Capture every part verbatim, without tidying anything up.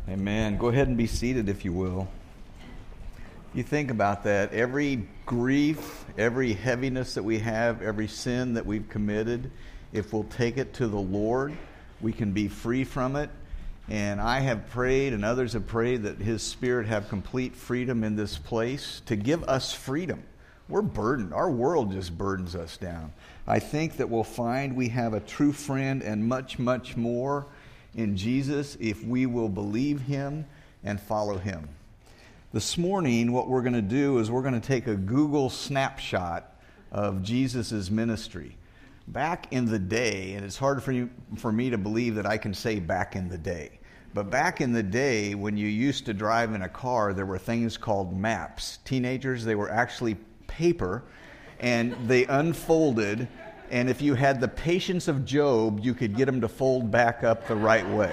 Amen. Go ahead and be seated if you will. You think about that. Every grief, every heaviness that we have, every sin that we've committed, if we'll take it to the Lord, we can be free from it. And I have prayed and others have prayed that His Spirit have complete freedom in this place to give us freedom. We're burdened. Our world just burdens us down. I think that we'll find we have a true friend and much, much more in Jesus if we will believe Him and follow Him. This morning, what we're going to do is we're going to take a Google snapshot of Jesus' ministry. Back in the day, and it's hard for you, for me to believe that I can say back in the day, but back in the day when you used to drive in a car, there were things called maps. Teenagers, they were actually paper, and they unfolded, and if you had the patience of Job, you could get them to fold back up the right way.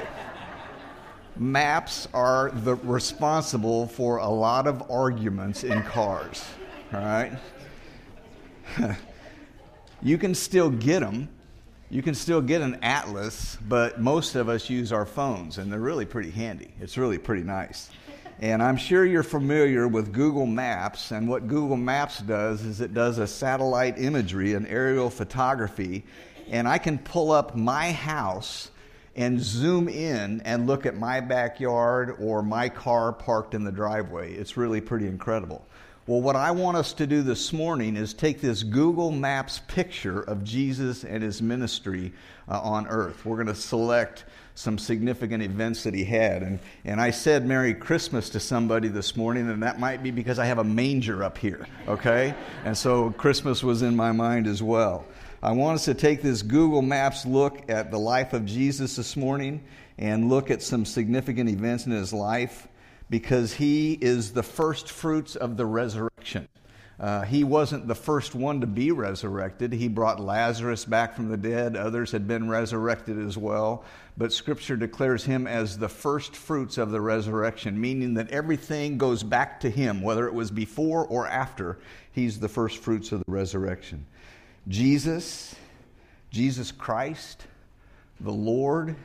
Maps are the, responsible for a lot of arguments in cars, all right? You can still get them. You can still get an atlas, but most of us use our phones, and they're really pretty handy. It's really pretty nice. And I'm sure you're familiar with Google Maps, and what Google Maps does is it does a satellite imagery, an aerial photography, and I can pull up my house and zoom in and look at my backyard or my car parked in the driveway. It's really pretty incredible. Well, what I want us to do this morning is take this Google Maps picture of Jesus and His ministry uh, on earth. We're going to select some significant events that He had. And, and I said Merry Christmas to somebody this morning, and that might be because I have a manger up here, okay? And so Christmas was in my mind as well. I want us to take this Google Maps look at the life of Jesus this morning and look at some significant events in His life, because He is the first fruits of the resurrection. Uh, he wasn't the first one to be resurrected. He brought Lazarus back from the dead. Others had been resurrected as well. But Scripture declares Him as the first fruits of the resurrection, meaning that everything goes back to Him, whether it was before or after. He's the first fruits of the resurrection. Jesus, Jesus Christ, the Lord,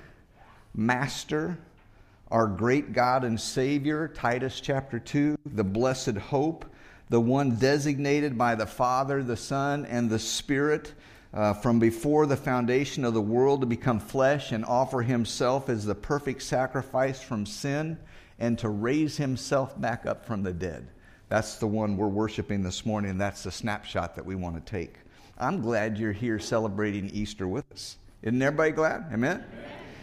Master, our great God and Savior, Titus chapter two, the blessed hope, the one designated by the Father, the Son, and the Spirit uh, from before the foundation of the world to become flesh and offer Himself as the perfect sacrifice from sin and to raise Himself back up from the dead. That's the one we're worshiping this morning. That's the snapshot that we want to take. I'm glad you're here celebrating Easter with us. Isn't everybody glad? Amen? Amen.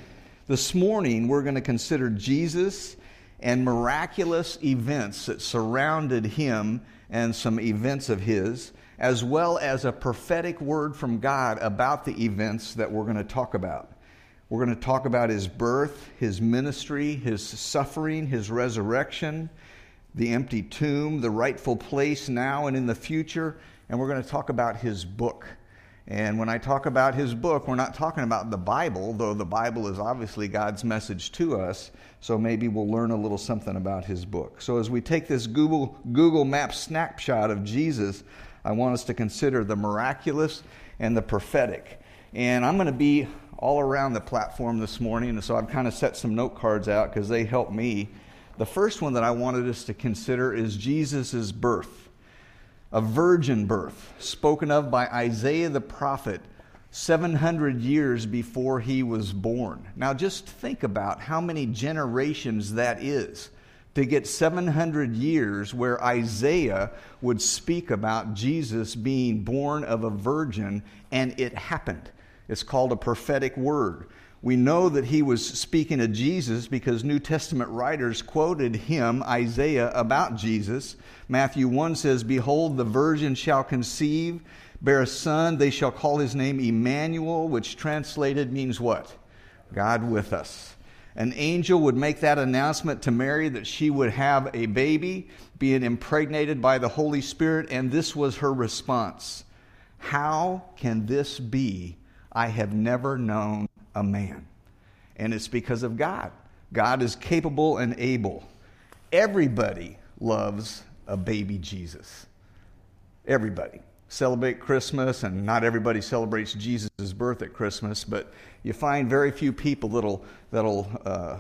This morning, we're going to consider Jesus and miraculous events that surrounded Him and some events of His, as well as a prophetic word from God about the events that we're going to talk about. We're going to talk about His birth, His ministry, His suffering, His resurrection, the empty tomb, the rightful place now and in the future, and we're going to talk about His book. And when I talk about His book, we're not talking about the Bible, though the Bible is obviously God's message to us, so maybe we'll learn a little something about His book. So as we take this Google, Google Maps snapshot of Jesus, I want us to consider the miraculous and the prophetic. And I'm going to be all around the platform this morning, and so I've kind of set some note cards out because they help me. The first one that I wanted us to consider is Jesus' birth. A virgin birth, spoken of by Isaiah the prophet seven hundred years before he was born. Now just think about how many generations that is to get seven hundred years where Isaiah would speak about Jesus being born of a virgin, and it happened. It's called a prophetic word. We know that he was speaking of Jesus because New Testament writers quoted him, Isaiah, about Jesus. Matthew one says, "Behold, the virgin shall conceive, bear a son, they shall call his name Emmanuel," which translated means what? God with us. An angel would make that announcement to Mary that she would have a baby, being impregnated by the Holy Spirit, and this was her response. "How can this be? I have never known a man." And it's because of God. God is capable and able. Everybody loves a baby Jesus. Everybody. Celebrate Christmas, and not everybody celebrates Jesus' birth at Christmas, but you find very few people that'll that'll uh,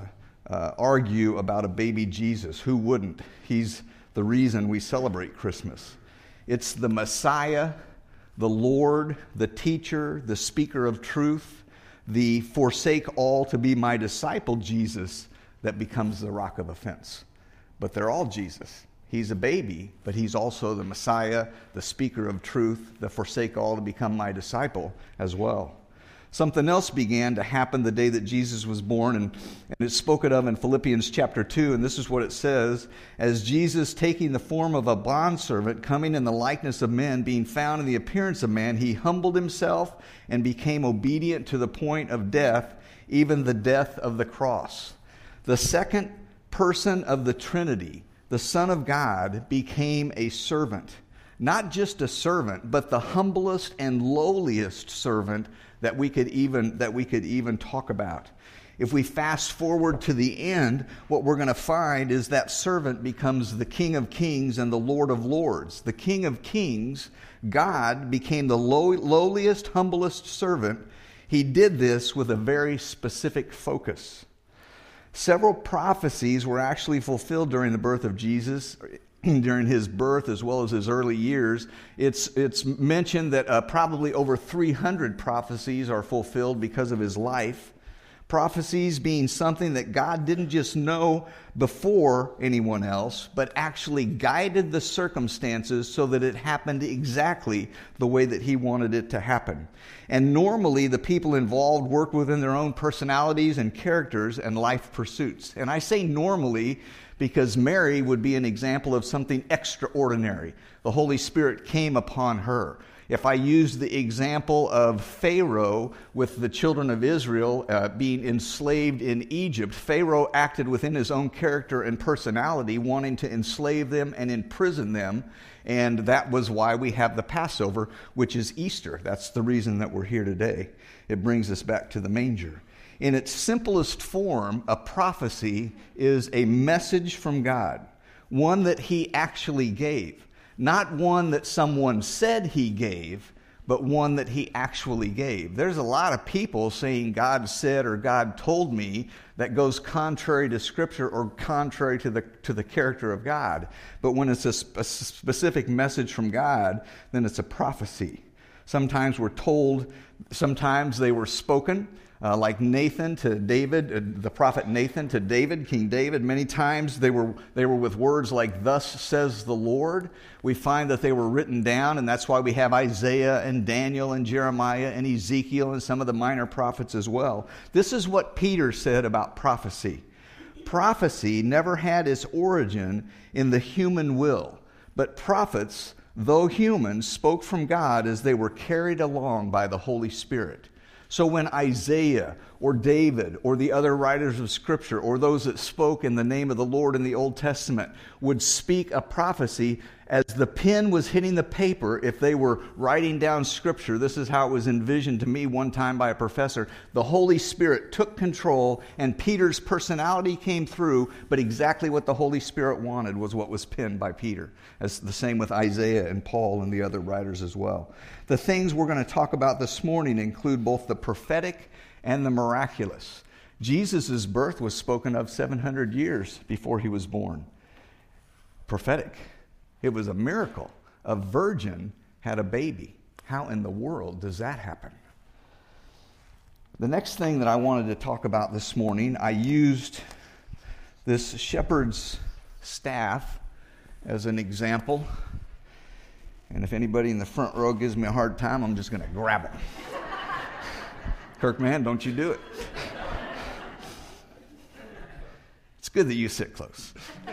uh, argue about a baby Jesus. Who wouldn't? He's the reason we celebrate Christmas. It's the Messiah, the Lord, the teacher, the speaker of truth, the forsake all to be my disciple Jesus that becomes the rock of offense. But they're all Jesus. He's a baby, but he's also the Messiah, the speaker of truth, the forsake all to become my disciple as well. Something else began to happen the day that Jesus was born, and, and it's spoken of in Philippians chapter two, and this is what it says. As Jesus, taking the form of a bondservant, coming in the likeness of men, being found in the appearance of man, he humbled himself and became obedient to the point of death, even the death of the cross. The second person of the Trinity, the Son of God, became a servant. Not just a servant, but the humblest and lowliest servant that we could even that we could even talk about. If we fast forward to the end, what we're going to find is that servant becomes the King of Kings and the Lord of Lords. The King of Kings, God, became the low, lowliest, humblest servant. He did this with a very specific focus. Several prophecies were actually fulfilled during the birth of Jesus, during his birth as well as his early years. It's, it's mentioned that uh, probably over three hundred prophecies are fulfilled because of his life. Prophecies being something that God didn't just know before anyone else, but actually guided the circumstances so that it happened exactly the way that he wanted it to happen. And normally the people involved worked within their own personalities and characters and life pursuits. And I say normally because Mary would be an example of something extraordinary. The Holy Spirit came upon her. If I use the example of Pharaoh with the children of Israel uh, being enslaved in Egypt, Pharaoh acted within his own character and personality, wanting to enslave them and imprison them. And that was why we have the Passover, which is Easter. That's the reason that we're here today. It brings us back to the manger. In its simplest form, a prophecy is a message from God, one that he actually gave. Not one that someone said he gave, but one that he actually gave. There's a lot of people saying God said or God told me that goes contrary to Scripture or contrary to the to the character of God. But when it's a, sp- a specific message from God, then it's a prophecy. Sometimes we're told, sometimes they were spoken. Uh, like Nathan to David, uh, the prophet Nathan to David, King David. Many times they were they were with words like, "Thus says the Lord." We find that they were written down, and that's why we have Isaiah and Daniel and Jeremiah and Ezekiel and some of the minor prophets as well. This is what Peter said about prophecy. Prophecy never had its origin in the human will, but prophets, though human, spoke from God as they were carried along by the Holy Spirit. So when Isaiah or David or the other writers of Scripture or those that spoke in the name of the Lord in the Old Testament would speak a prophecy, as the pen was hitting the paper, if they were writing down Scripture, this is how it was envisioned to me one time by a professor, the Holy Spirit took control and Peter's personality came through, but exactly what the Holy Spirit wanted was what was penned by Peter. As the same with Isaiah and Paul and the other writers as well. The things we're going to talk about this morning include both the prophetic and the miraculous. Jesus' birth was spoken of seven hundred years before he was born. Prophetic. It was a miracle. A virgin had a baby. How in the world does that happen? The next thing that I wanted to talk about this morning, I used this shepherd's staff as an example. And if anybody in the front row gives me a hard time, I'm just going to grab them. Kirkman, don't you do it. It's good that you sit close.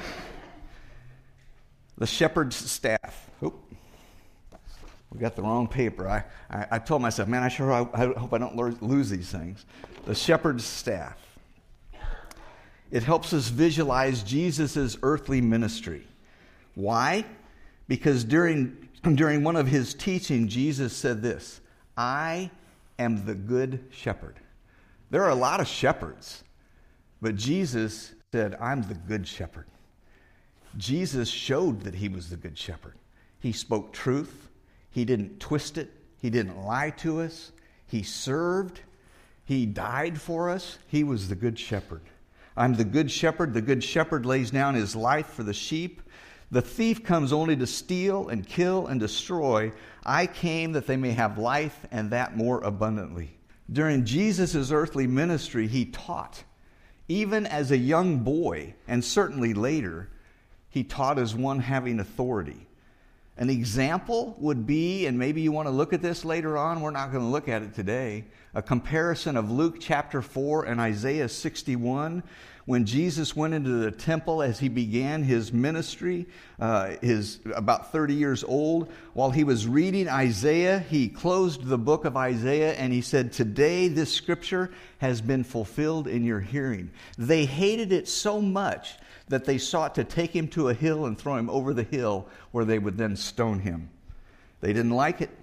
The shepherd's staff. Oop. We got the wrong paper. I, I, I told myself, man, I sure I, I hope I don't lose these things. The shepherd's staff. It helps us visualize Jesus' earthly ministry. Why? Because during, during one of his teaching, Jesus said this, "I am the good shepherd." There are a lot of shepherds, but Jesus said, "I'm the good shepherd." Jesus showed that he was the good shepherd. He spoke truth. He didn't twist it. He didn't lie to us. He served. He died for us. He was the good shepherd. I'm the good shepherd. The good shepherd lays down his life for the sheep. The thief comes only to steal and kill and destroy. I came that they may have life, and that more abundantly. During Jesus' earthly ministry, he taught. Even as a young boy, and certainly later, he taught as one having authority. An example would be, and maybe you want to look at this later on, we're not going to look at it today, a comparison of Luke chapter four and Isaiah sixty-one. When Jesus went into the temple as he began his ministry, uh, his about thirty years old, while he was reading Isaiah, he closed the book of Isaiah and he said, "Today this scripture has been fulfilled in your hearing." They hated it so much that they sought to take him to a hill and throw him over the hill where they would then stone him. They didn't like it.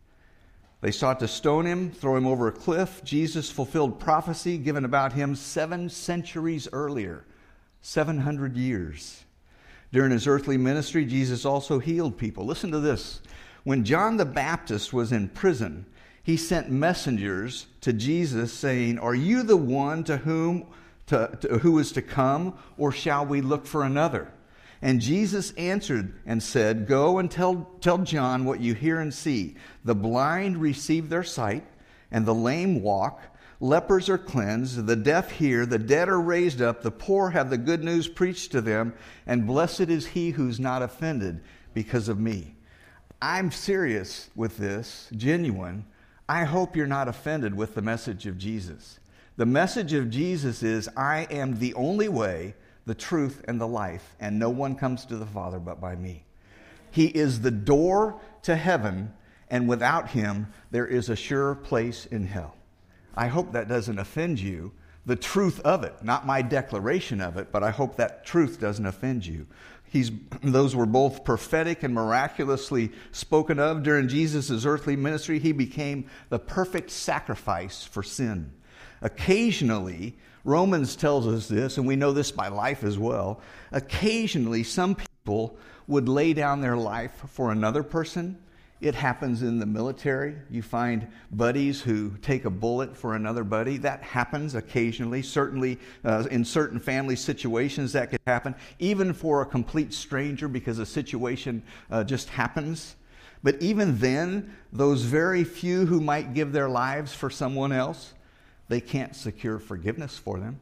They sought to stone him, throw him over a cliff. Jesus fulfilled prophecy given about him seven centuries earlier, seven hundred years. During his earthly ministry, Jesus also healed people. Listen to this. When John the Baptist was in prison, he sent messengers to Jesus saying, "Are you the one to whom to, to, who is to come, or shall we look for another?" And Jesus answered and said, "Go and tell, tell John what you hear and see. The blind receive their sight, and the lame walk. Lepers are cleansed, the deaf hear, the dead are raised up, the poor have the good news preached to them, and blessed is he who's not offended because of me." I'm serious with this, genuine. I hope you're not offended with the message of Jesus. The message of Jesus is, I am the only way, the truth, and the life, and no one comes to the Father but by me. He is the door to heaven, and without him, there is a sure place in hell. I hope that doesn't offend you, the truth of it, not my declaration of it, but I hope that truth doesn't offend you. He's, those were both prophetic and miraculously spoken of. During Jesus' earthly ministry, he became the perfect sacrifice for sin. Occasionally, Romans tells us this, and we know this by life as well. Occasionally, some people would lay down their life for another person. It happens in the military. You find buddies who take a bullet for another buddy. That happens occasionally. Certainly, uh, in certain family situations, that could happen. Even for a complete stranger, because a situation uh, just happens. But even then, those very few who might give their lives for someone else, they can't secure forgiveness for them.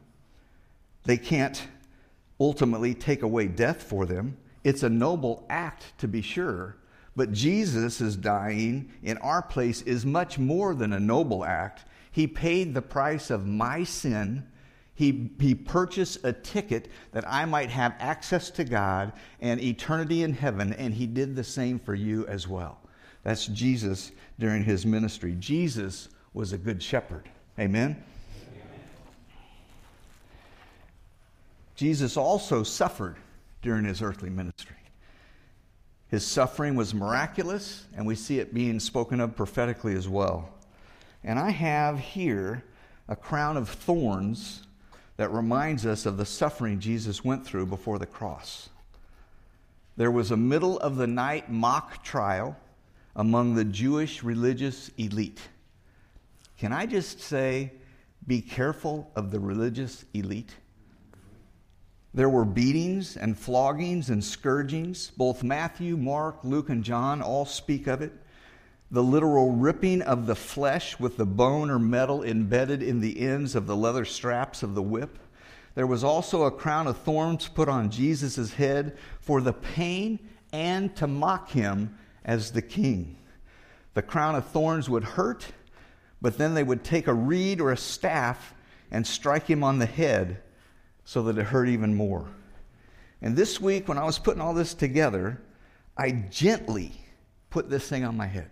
They can't ultimately take away death for them. It's a noble act, to be sure, but Jesus' dying in our place is much more than a noble act. He paid the price of my sin. He, he purchased a ticket that I might have access to God and eternity in heaven, and he did the same for you as well. That's Jesus during his ministry. Jesus was a good shepherd. Amen? Amen. Jesus also suffered during his earthly ministry. His suffering was miraculous, and we see it being spoken of prophetically as well. And I have here a crown of thorns that reminds us of the suffering Jesus went through before the cross. There was a middle-of-the-night mock trial among the Jewish religious elite. Can I just say, be careful of the religious elite? There were beatings and floggings and scourgings. Both Matthew, Mark, Luke, and John all speak of it. The literal ripping of the flesh with the bone or metal embedded in the ends of the leather straps of the whip. There was also a crown of thorns put on Jesus' head for the pain and to mock him as the king. The crown of thorns would hurt, but then they would take a reed or a staff and strike him on the head so that it hurt even more. And this week, when I was putting all this together, I gently put this thing on my head.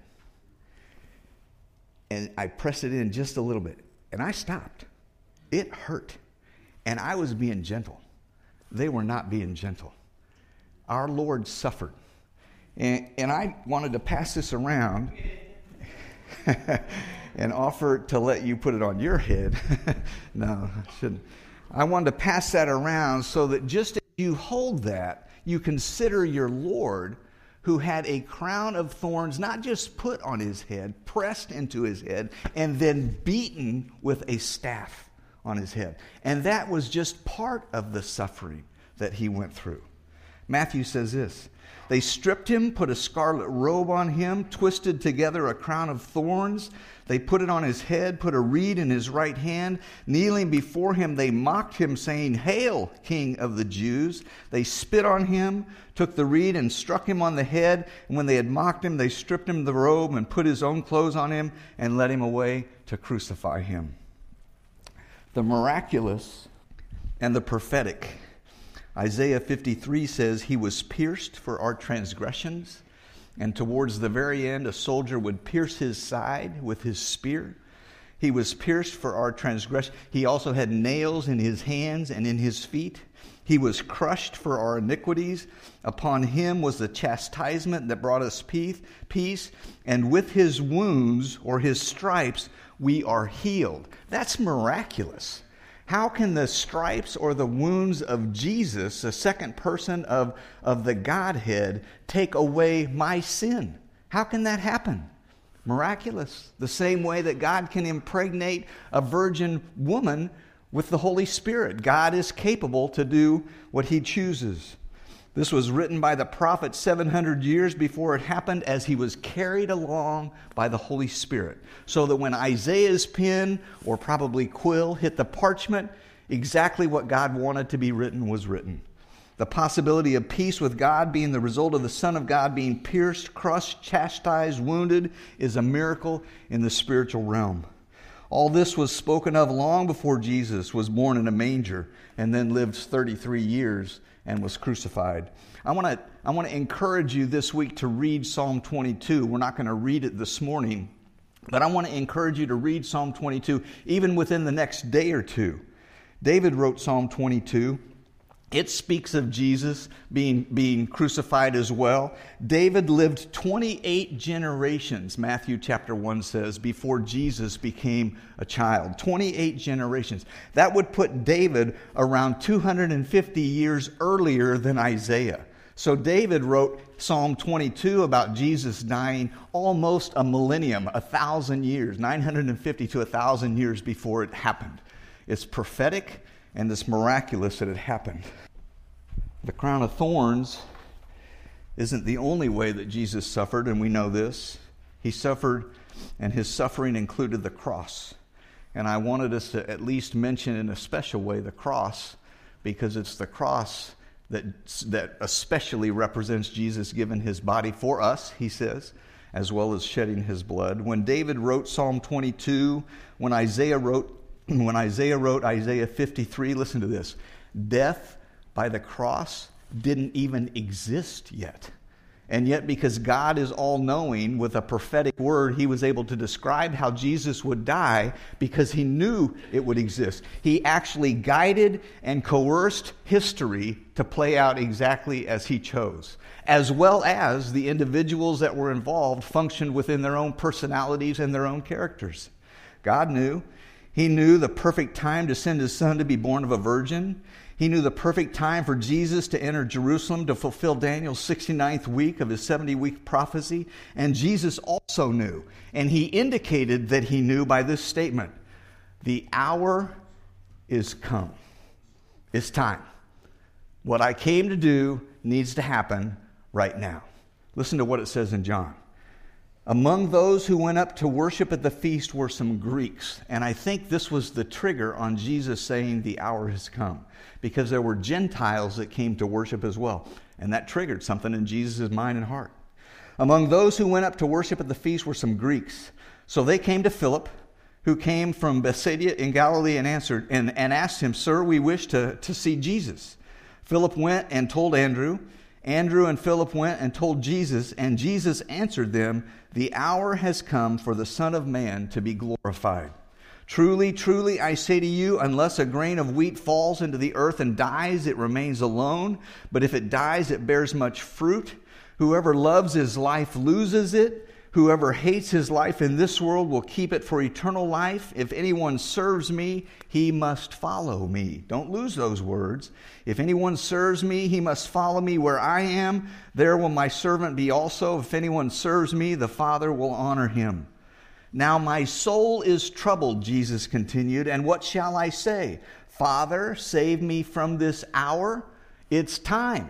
And I pressed it in just a little bit. And I stopped. It hurt. And I was being gentle. They were not being gentle. Our Lord suffered. And, and I wanted to pass this around and offer to let you put it on your head. No, I shouldn't. I wanted to pass that around so that just as you hold that, you consider your Lord, who had a crown of thorns not just put on his head, pressed into his head, and then beaten with a staff on his head. And that was just part of the suffering that he went through. Matthew says this, they stripped him, put a scarlet robe on him, twisted together a crown of thorns. They put it on his head, put a reed in his right hand. Kneeling before him, they mocked him, saying, "Hail, King of the Jews!" They spit on him, took the reed and struck him on the head. And when they had mocked him, they stripped him the robe and put his own clothes on him and led him away to crucify him. The miraculous and the prophetic. Isaiah fifty-three says, he was pierced for our transgressions, and towards the very end, a soldier would pierce his side with his spear. He was pierced for our transgression. He also had nails in his hands and in his feet. He was crushed for our iniquities. Upon him was the chastisement that brought us peace, and with his wounds or his stripes, we are healed. That's miraculous. How can the stripes or the wounds of Jesus, the second person of, of the Godhead, take away my sin? How can that happen? Miraculous. The same way that God can impregnate a virgin woman with the Holy Spirit. God is capable to do what he chooses. This was written by the prophet seven hundred years before it happened, as he was carried along by the Holy Spirit. So that when Isaiah's pen, or probably quill, hit the parchment, exactly what God wanted to be written was written. The possibility of peace with God being the result of the Son of God being pierced, crushed, chastised, wounded is a miracle in the spiritual realm. All this was spoken of long before Jesus was born in a manger and then lived thirty-three years and was crucified. I want to I want to encourage you this week to read Psalm twenty-two. We're not going to read it this morning, but I want to encourage you to read Psalm twenty-two even within the next day or two. David wrote Psalm twenty-two. It speaks of Jesus being, being crucified as well. David lived twenty-eight generations, Matthew chapter one says, before Jesus became a child. twenty-eight generations. That would put David around two hundred fifty years earlier than Isaiah. So David wrote Psalm twenty-two about Jesus dying almost a millennium, a thousand years, nine hundred fifty to a thousand years before it happened. It's prophetic and it's miraculous that it happened. The crown of thorns isn't the only way that Jesus suffered, and we know this. He suffered, and his suffering included the cross. And I wanted us to at least mention in a special way the cross, because it's the cross that, that especially represents Jesus giving his body for us, he says, as well as shedding his blood. When David wrote Psalm twenty-two, when Isaiah wrote, when Isaiah wrote Isaiah fifty-three, listen to this. Death by the cross didn't even exist yet. And yet, because God is all-knowing, with a prophetic word, he was able to describe how Jesus would die because he knew it would exist. He actually guided and coerced history to play out exactly as he chose, as well as the individuals that were involved functioned within their own personalities and their own characters. God knew. He knew the perfect time to send his son to be born of a virgin. He knew the perfect time for Jesus to enter Jerusalem to fulfill Daniel's sixty-ninth week of his seventy-week prophecy. And Jesus also knew, and he indicated that he knew by this statement, the hour is come. It's time. What I came to do needs to happen right now. Listen to what it says in John. Among those who went up to worship at the feast were some Greeks. And I think this was the trigger on Jesus saying the hour has come, because there were Gentiles that came to worship as well. And that triggered something in Jesus' mind and heart. Among those who went up to worship at the feast were some Greeks. So they came to Philip, who came from Bethsaida in Galilee, and answered and, and asked him, "Sir, we wish to, to see Jesus." Philip went and told Andrew. Andrew and Philip went and told Jesus, and Jesus answered them, "The hour has come for the Son of Man to be glorified. Truly, truly, I say to you, unless a grain of wheat falls into the earth and dies, it remains alone. But if it dies, it bears much fruit. Whoever loves his life loses it. Whoever hates his life in this world will keep it for eternal life. If anyone serves me, he must follow me." Don't lose those words. "If anyone serves me, he must follow me where I am. There will my servant be also. If anyone serves me, the Father will honor him." Now my soul is troubled, Jesus continued, and what shall I say? Father, save me from this hour. It's time.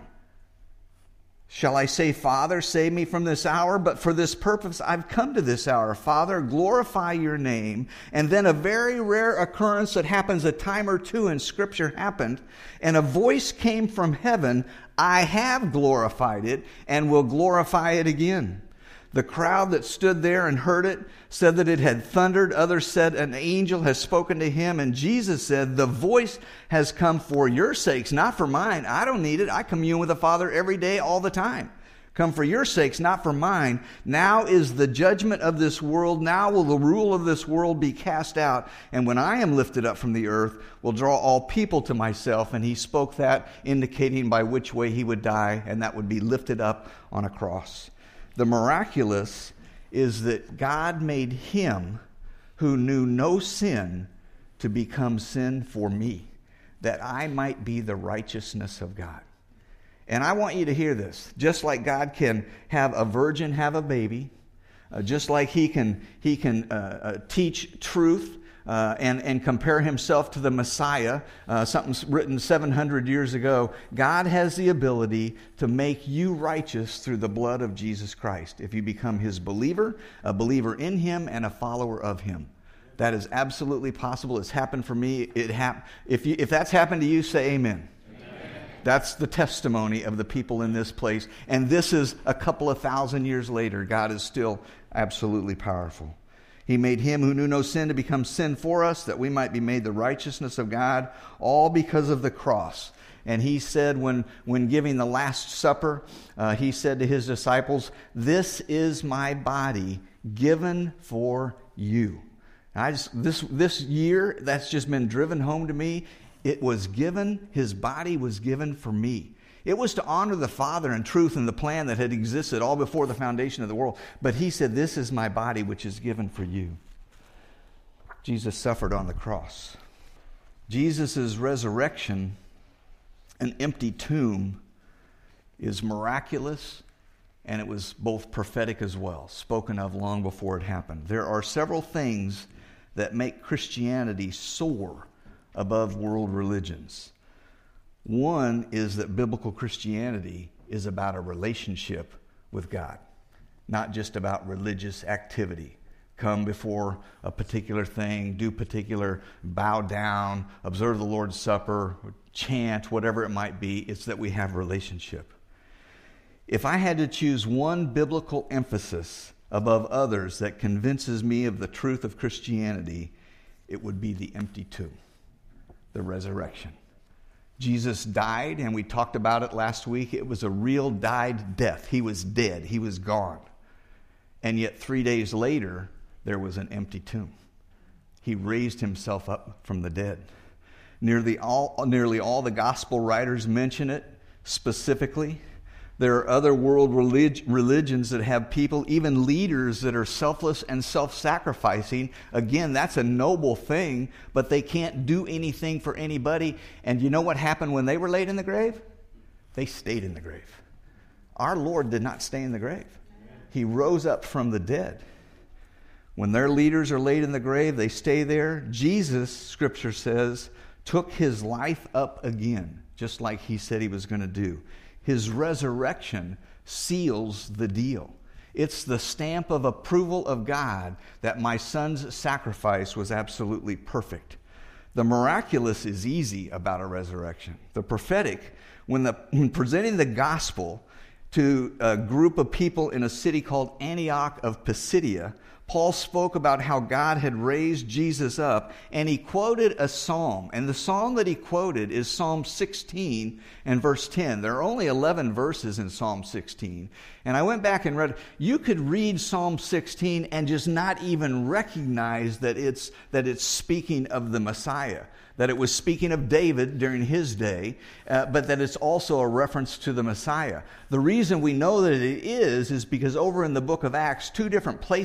Shall I say, Father, save me from this hour? But for this purpose I've come to this hour. Father, glorify your name. And then a very rare occurrence that happens a time or two in Scripture happened, and a voice came from heaven, I have glorified it and will glorify it again. The crowd that stood there and heard it said that it had thundered. Others said an angel has spoken to him. And Jesus said, the voice has come for your sakes, not for mine. I don't need it. I commune with the Father every day, all the time. Come for your sakes, not for mine. Now is the judgment of this world. Now will the rule of this world be cast out. And when I am lifted up from the earth, will draw all people to myself. And he spoke that, indicating by which way he would die, and that would be lifted up on a cross. The miraculous is that God made him who knew no sin to become sin for me, that I might be the righteousness of God. And I want you to hear this. Just like God can have a virgin have a baby, uh, just like he can, he can uh, uh, teach truth, Uh, and, and compare himself to the Messiah, uh, something written seven hundred years ago. God has the ability to make you righteous through the blood of Jesus Christ if you become his believer, a believer in him, and a follower of him. That is absolutely possible. It's happened for me. It hap- if, you, if that's happened to you, say amen. Amen. That's the testimony of the people in this place. And this is a couple of thousand years later. God is still absolutely powerful. He made him who knew no sin to become sin for us, that we might be made the righteousness of God, all because of the cross. And he said when, when giving the Last Supper, uh, he said to his disciples, this is my body given for you. I just, this, this year, that's just been driven home to me. It was given, his body was given for me. It was to honor the Father in truth and the plan that had existed all before the foundation of the world. But he said, this is my body which is given for you. Jesus suffered on the cross. Jesus' resurrection, an empty tomb, is miraculous, and it was both prophetic as well, spoken of long before it happened. There are several things that make Christianity soar above world religions. One is that biblical Christianity is about a relationship with God, not just about religious activity. Come before a particular thing, do particular, bow down, observe the Lord's Supper, chant, whatever it might be. It's that we have relationship. If I had to choose one biblical emphasis above others that convinces me of the truth of Christianity, it would be the empty tomb, the resurrection. Jesus died, and we talked about it last week. It was a real died death. He was dead. He was gone. And yet three days later, there was an empty tomb. He raised himself up from the dead. Nearly all, nearly all the gospel writers mention it specifically. There are other world relig- religions that have people, even leaders, that are selfless and self-sacrificing. Again, that's a noble thing, but they can't do anything for anybody. And you know what happened when they were laid in the grave? They stayed in the grave. Our Lord did not stay in the grave. He rose up from the dead. When their leaders are laid in the grave, they stay there. Jesus, Scripture says, took his life up again, just like he said he was going to do. His resurrection seals the deal. It's the stamp of approval of God that my son's sacrifice was absolutely perfect. The miraculous is easy about a resurrection. The prophetic, when, the, when presenting the gospel to a group of people in a city called Antioch of Pisidia, Paul spoke about how God had raised Jesus up, and he quoted a psalm. And the psalm that he quoted is Psalm sixteen and verse ten. There are only eleven verses in Psalm sixteen. And I went back and read, you could read Psalm sixteen and just not even recognize that it's, that it's speaking of the Messiah, that it was speaking of David during his day, uh, but that it's also a reference to the Messiah. The reason we know that it is, is because over in the book of Acts, two different places actually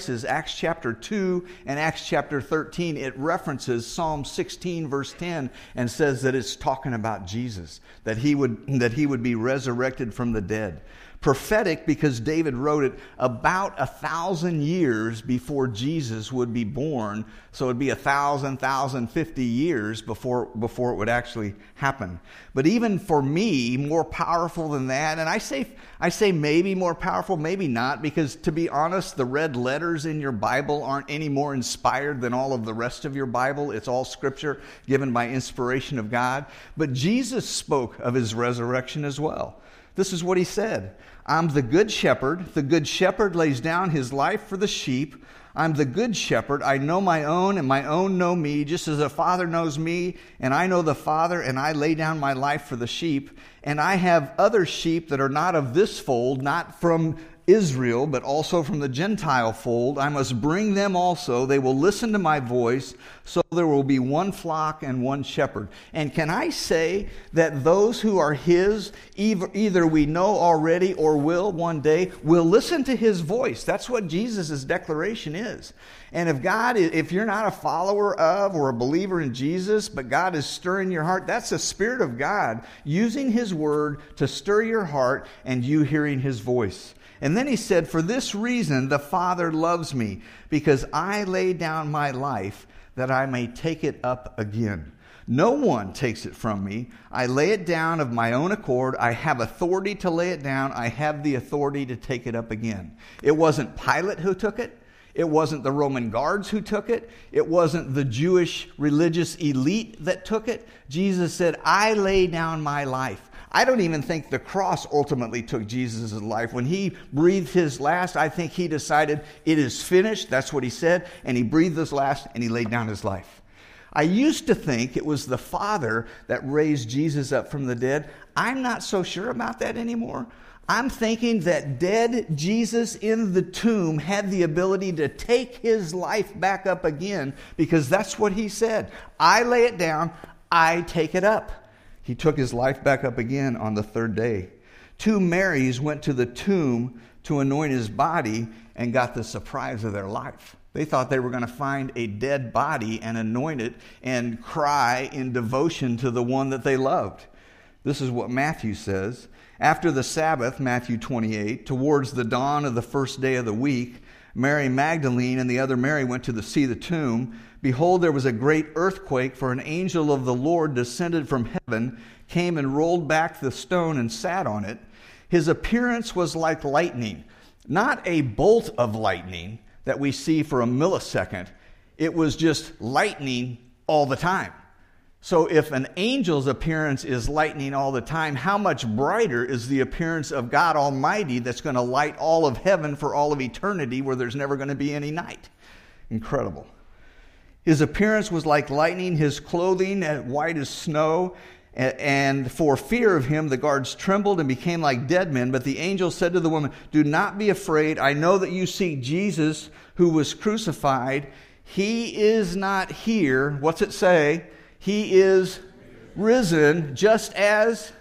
Acts chapter two and Acts chapter thirteen, it references Psalm sixteen verse ten and says that it's talking about Jesus, that he would, that he would be resurrected from the dead. Prophetic because David wrote it about a thousand years before Jesus would be born. So it'd be a thousand, thousand fifty years before, before it would actually happen. But even for me, more powerful than that, and I say, I say maybe more powerful, maybe not, because to be honest, the red letters in your Bible aren't any more inspired than all of the rest of your Bible. It's all scripture given by inspiration of God. But Jesus spoke of his resurrection as well. This is what he said. I'm the good shepherd. The good shepherd lays down his life for the sheep. I'm the good shepherd. I know my own, and my own know me, just as a father knows me, and I know the Father, and I lay down my life for the sheep. And I have other sheep that are not of this fold, not from Israel, but also from the Gentile fold. I must bring them also. They will listen to my voice, so there will be one flock and one shepherd. And can I say that those who are his, either we know already or will one day, will listen to his voice? That's what Jesus' declaration is. And if God, if you're not a follower of or a believer in Jesus, but God is stirring your heart, that's the Spirit of God using his word to stir your heart and you hearing his voice. And then he said, for this reason the Father loves me, because I lay down my life that I may take it up again. No one takes it from me. I lay it down of my own accord. I have authority to lay it down. I have the authority to take it up again. It wasn't Pilate who took it. It wasn't the Roman guards who took it. It wasn't the Jewish religious elite that took it. Jesus said, I lay down my life. I don't even think the cross ultimately took Jesus' life. When he breathed his last, I think he decided it is finished. That's what he said. And he breathed his last and he laid down his life. I used to think it was the Father that raised Jesus up from the dead. I'm not so sure about that anymore. I'm thinking that dead Jesus in the tomb had the ability to take his life back up again, because that's what he said. I lay it down, I take it up. He took his life back up again on the third day. Two Marys went to the tomb to anoint his body and got the surprise of their life. They thought they were going to find a dead body and anoint it and cry in devotion to the one that they loved. This is what Matthew says. After the Sabbath, Matthew twenty-eight, towards the dawn of the first day of the week, Mary Magdalene and the other Mary went to the, see the tomb. Behold, there was a great earthquake, for an angel of the Lord descended from heaven, came and rolled back the stone and sat on it. His appearance was like lightning, not a bolt of lightning that we see for a millisecond. It was just lightning all the time. So if an angel's appearance is lightning all the time, how much brighter is the appearance of God Almighty that's going to light all of heaven for all of eternity, where there's never going to be any night? Incredible. His appearance was like lightning, his clothing as white as snow, and for fear of him the guards trembled and became like dead men. But the angel said to the woman, do not be afraid. I know that you seek Jesus who was crucified. He is not here. What's it say? He is risen, just as,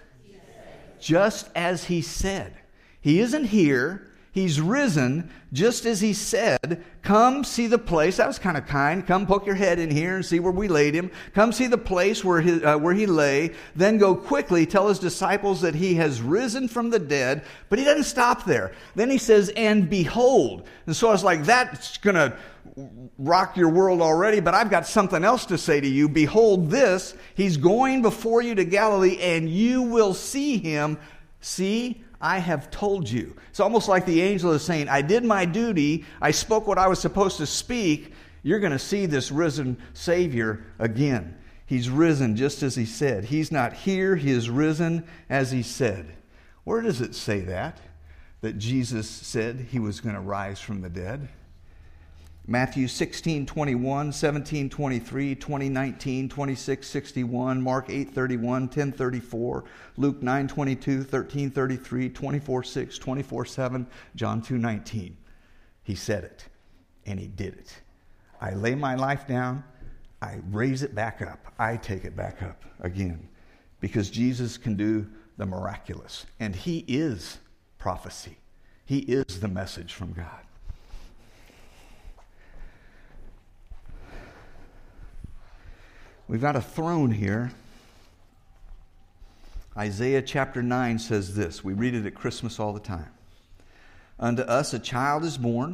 just as he said. He isn't here. He's risen, just as he said. Come see the place. That was kind of kind. Come poke your head in here and see where we laid him. Come see the place where he, uh, where he lay. Then go quickly, tell his disciples that he has risen from the dead. But he doesn't stop there. Then he says, and behold. And so I was like, that's going to rock your world already, but I've got something else to say to you. Behold this, he's going before you to Galilee, and you will see him. See, I have told you. It's almost like the angel is saying, I did my duty. I spoke what I was supposed to speak. You're going to see this risen Savior again. He's risen just as he said. He's not here. He is risen as he said. Where does it say that? That Jesus said he was going to rise from the dead? Matthew sixteen twenty-one, seventeen twenty-three, twenty nineteen, twenty-six sixty-one, Mark eight thirty-one, ten thirty-four, Luke nine twenty-two, thirteen thirty-three, twenty-four six, twenty-four seven, John two nineteen. He said it, and he did it. I lay my life down, I raise it back up, I take it back up again, because Jesus can do the miraculous, and he is prophecy. He is the message from God. We've got a throne here. Isaiah chapter nine says this. We read it at Christmas all the time. Unto us a child is born,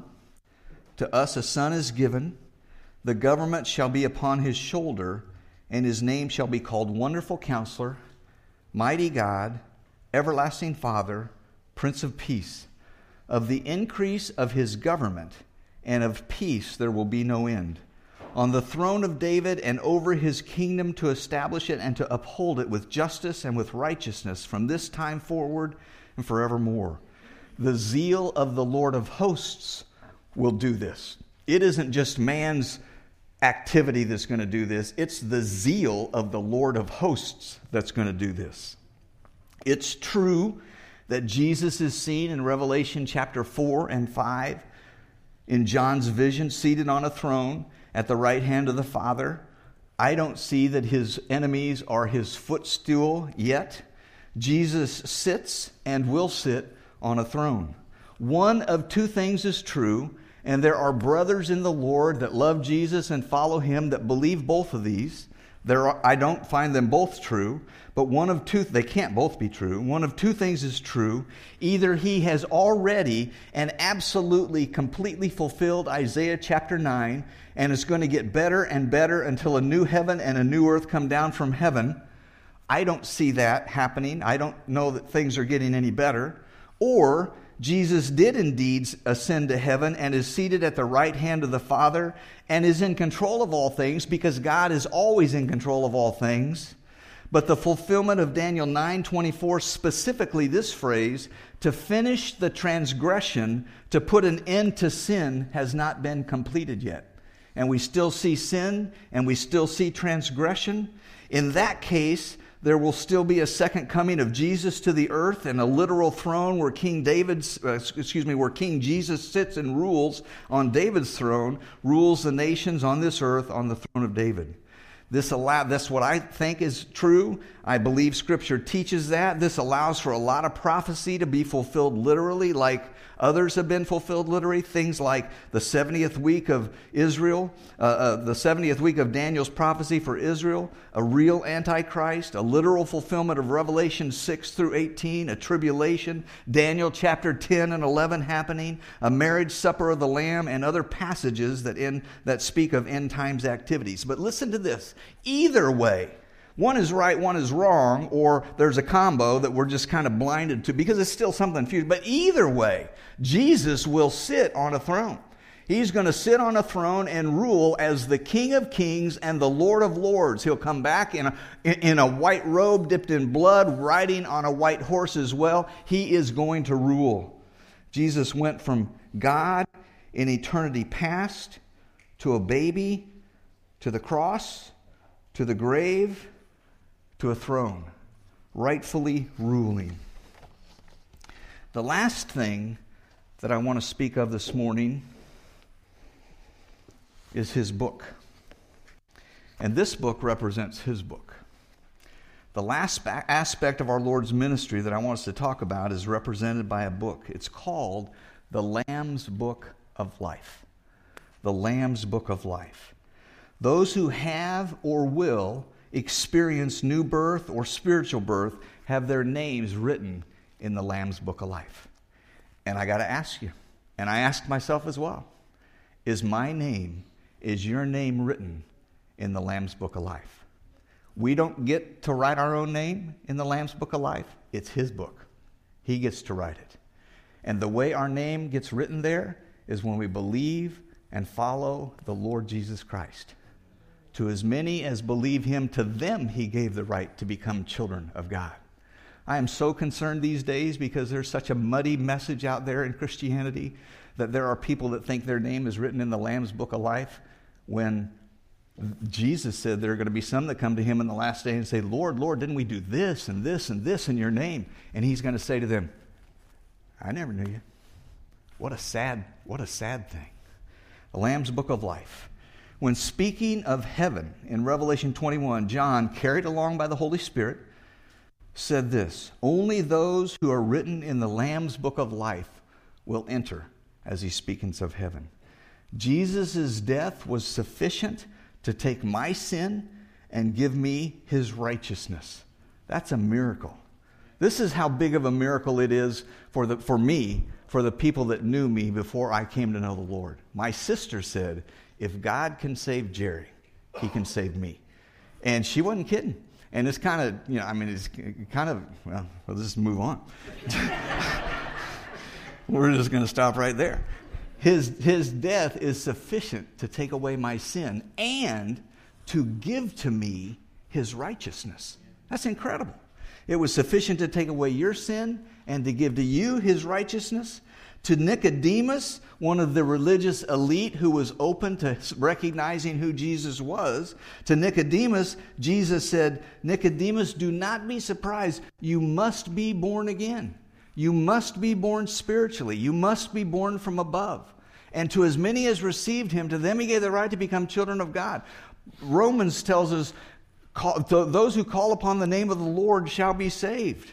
to us a son is given. The government shall be upon his shoulder, and his name shall be called Wonderful Counselor, Mighty God, Everlasting Father, Prince of Peace. Of the increase of his government and of peace there will be no end. On the throne of David and over his kingdom, to establish it and to uphold it with justice and with righteousness from this time forward and forevermore. The zeal of the Lord of hosts will do this. It isn't just man's activity that's going to do this. It's the zeal of the Lord of hosts that's going to do this. It's true that Jesus is seen in Revelation chapter four and five in John's vision, seated on a throne at the right hand of the Father. I don't see that his enemies are his footstool yet. Jesus sits and will sit on a throne. One of two things is true, and there are brothers in the Lord that love Jesus and follow him that believe both of these. There are, I don't find them both true, but one of two, they can't both be true. One of two things is true. Either he has already and absolutely completely fulfilled Isaiah chapter nine, and it's going to get better and better until a new heaven and a new earth come down from heaven. I don't see that happening. I don't know that things are getting any better. Or Jesus did indeed ascend to heaven and is seated at the right hand of the Father and is in control of all things, because God is always in control of all things. But the fulfillment of Daniel nine twenty-four, specifically this phrase, to finish the transgression, to put an end to sin, has not been completed yet. And we still see sin, and we still see transgression. In that case, there will still be a second coming of Jesus to the earth, and a literal throne where King David, uh, excuse me, where King Jesus sits and rules on David's throne, rules the nations on this earth on the throne of David. This allow, that's what I think is true. I believe Scripture teaches that. This allows for a lot of prophecy to be fulfilled literally, like others have been fulfilled literally. Things like the seventieth week of Israel, uh, uh, the seventieth week of Daniel's prophecy for Israel, a real Antichrist, a literal fulfillment of Revelation six through eighteen, a tribulation, Daniel chapter ten and eleven happening, a marriage supper of the Lamb, and other passages that, in, that speak of end times activities. But listen to this. Either way, one is right, one is wrong, or there's a combo that we're just kind of blinded to because it's still something fused. But either way, Jesus will sit on a throne. He's going to sit on a throne and rule as the King of Kings and the Lord of Lords. He'll come back in a, in a white robe dipped in blood, riding on a white horse as well. He is going to rule. Jesus went from God in eternity past to a baby, to the cross, to the grave, to a throne, rightfully ruling. The last thing that I want to speak of this morning is his book. And this book represents his book. The last aspect of our Lord's ministry that I want us to talk about is represented by a book. It's called the Lamb's Book of Life. The Lamb's Book of Life. Those who have or will experience new birth or spiritual birth have their names written in the Lamb's Book of Life. And I got to ask you, and I asked myself as well, is my name, is your name written in the Lamb's Book of Life? We don't get to write our own name in the Lamb's Book of Life. It's his book. He gets to write it. And the way our name gets written there is when we believe and follow the Lord Jesus Christ. To as many as believe him, to them he gave the right to become children of God. I am so concerned these days because there's such a muddy message out there in Christianity that there are people that think their name is written in the Lamb's Book of Life, when Jesus said there are going to be some that come to him in the last day and say, Lord, Lord, didn't we do this and this and this in your name? And he's going to say to them, I never knew you. What a sad, what a sad thing. The Lamb's Book of Life. When speaking of heaven in Revelation twenty-one, John, carried along by the Holy Spirit, said this, only those who are written in the Lamb's Book of Life will enter, as he speaks of heaven. Jesus' death was sufficient to take my sin and give me his righteousness. That's a miracle. This is how big of a miracle it is for the for me, for the people that knew me before I came to know the Lord. My sister said, if God can save Jerry, he can save me. And she wasn't kidding. And it's kind of, you know, I mean, it's kind of, well, let's just move on. We're just going to stop right there. His, his death is sufficient to take away my sin and to give to me his righteousness. That's incredible. It was sufficient to take away your sin and to give to you his righteousness. To Nicodemus, one of the religious elite who was open to recognizing who Jesus was, to Nicodemus, Jesus said, Nicodemus, do not be surprised. You must be born again. You must be born spiritually. You must be born from above. And to as many as received him, to them he gave the right to become children of God. Romans tells us, call, those who call upon the name of the Lord shall be saved.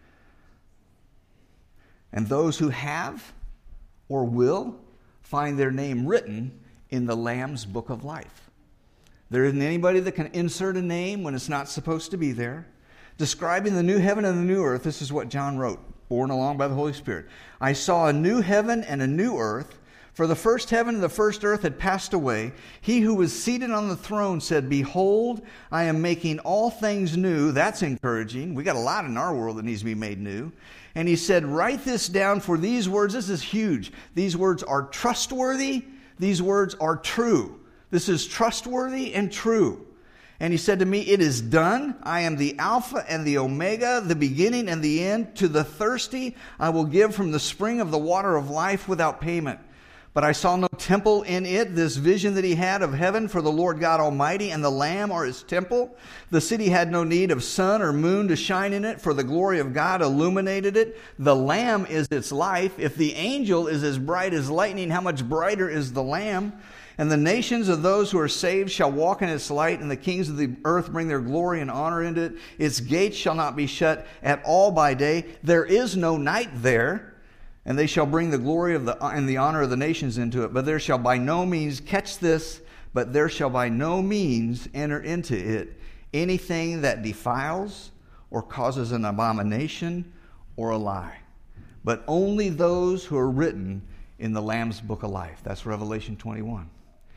And those who have or will find their name written in the Lamb's book of life. There isn't anybody that can insert a name when it's not supposed to be there. Describing the new heaven and the new earth, this is what John wrote, borne along by the Holy Spirit. I saw a new heaven and a new earth, for the first heaven and the first earth had passed away. He who was seated on the throne said, behold, I am making all things new. That's encouraging. We got a lot in our world that needs to be made new. And he said, write this down, for these words, this is huge. These words are trustworthy. These words are true. This is trustworthy and true. And he said to me, it is done. I am the Alpha and the Omega, the beginning and the end. To the thirsty, I will give from the spring of the water of life without payment. But I saw no temple in it, this vision that he had of heaven, for the Lord God Almighty and the Lamb are his temple. The city had no need of sun or moon to shine in it, for the glory of God illuminated it. The Lamb is its life. If the angel is as bright as lightning, how much brighter is the Lamb? And the nations of those who are saved shall walk in its light, and the kings of the earth bring their glory and honor into it. Its gates shall not be shut at all by day. There is no night there. And they shall bring the glory of the and the honor of the nations into it. But there shall by no means, catch this, but there shall by no means enter into it anything that defiles or causes an abomination or a lie. But only those who are written in the Lamb's book of life. That's Revelation twenty-one.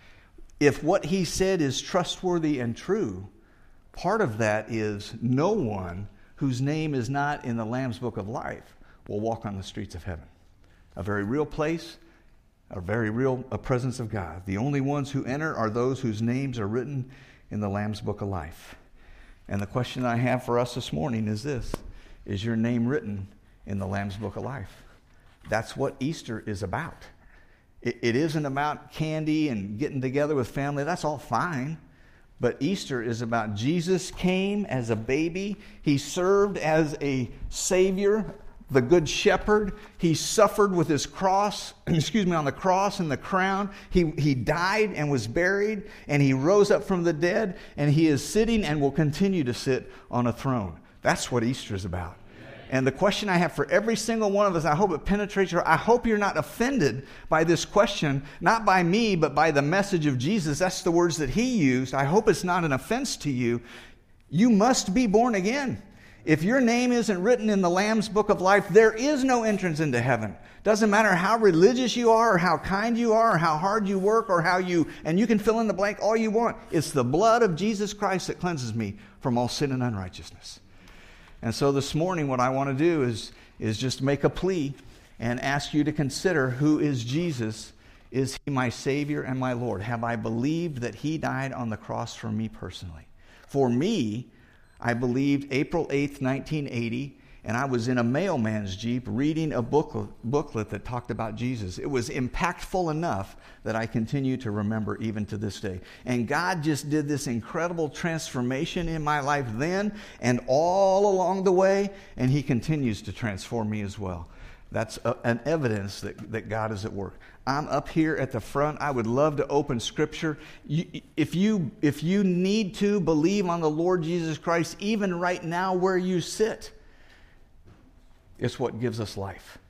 If what he said is trustworthy and true, part of that is no one whose name is not in the Lamb's book of life will walk on the streets of heaven. A very real place, a very real a presence of God. The only ones who enter are those whose names are written in the Lamb's book of life. And the question I have for us this morning is this: is your name written in the Lamb's book of life? That's what Easter is about. It, it isn't about candy and getting together with family. That's all fine. But Easter is about Jesus came as a baby. He served as a Savior, the Good Shepherd. He suffered with his cross, excuse me, on the cross and the crown. He, he died and was buried, and he rose up from the dead, and he is sitting and will continue to sit on a throne. That's what Easter is about. And the question I have for every single one of us, I hope it penetrates your, I hope you're not offended by this question, not by me, but by the message of Jesus. That's the words that he used. I hope it's not an offense to you. You must be born again. If your name isn't written in the Lamb's book of life, there is no entrance into heaven. Doesn't matter how religious you are, or how kind you are, or how hard you work, or how you, and you can fill in the blank all you want. It's the blood of Jesus Christ that cleanses me from all sin and unrighteousness. And so this morning what I want to do is, is just make a plea and ask you to consider, who is Jesus? Is he my Savior and my Lord? Have I believed that he died on the cross for me personally? For me, I believed April eighth, nineteen eighty, and I was in a mailman's Jeep reading a booklet, booklet that talked about Jesus. It was impactful enough that I continue to remember even to this day. And God just did this incredible transformation in my life then and all along the way, and he continues to transform me as well. That's a, an evidence that, that God is at work. I'm up here at the front. I would love to open Scripture. You, if you if you need to believe on the Lord Jesus Christ, even right now where you sit, it's what gives us life.